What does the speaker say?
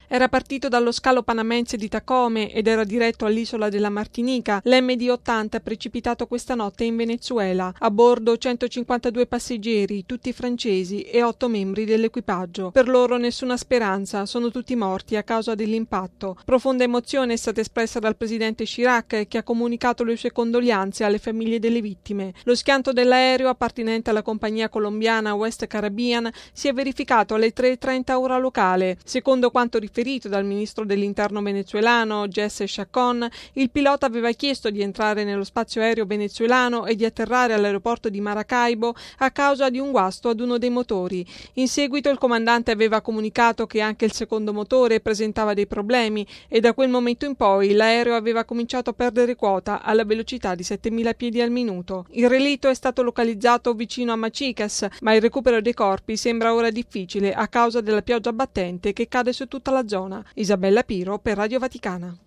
Era partito dallo scalo panamense di Tacome ed era diretto all'isola della Martinica. L'MD-80 è precipitato questa notte in Venezuela. A bordo 152 passeggeri, tutti francesi, e 8 membri dell'equipaggio. Per loro nessuna speranza, sono tutti morti a causa dell'impatto. Profonda emozione è stata espressa dal presidente Chirac, che ha comunicato le sue condoglianze alle famiglie delle vittime. Lo schianto dell'aereo, appartenente alla compagnia colombiana West Caribbean, si è verificato alle 3:30 ora locale. Secondo quanto riferito dal ministro dell'interno venezuelano Jesse Chacón, il pilota aveva chiesto di entrare nello spazio aereo venezuelano e di atterrare all'aeroporto di Maracaibo a causa di un guasto ad uno dei motori. In seguito il comandante aveva comunicato che anche il secondo motore presentava dei problemi e da quel momento in poi l'aereo aveva cominciato a perdere quota alla velocità di 7.000 piedi al minuto. Il relitto è stato localizzato vicino a Machicas, ma il recupero dei corpi sembra ora difficile a causa della pioggia battente che cade su tutta la zona. Isabella Piro per Radio Vaticana.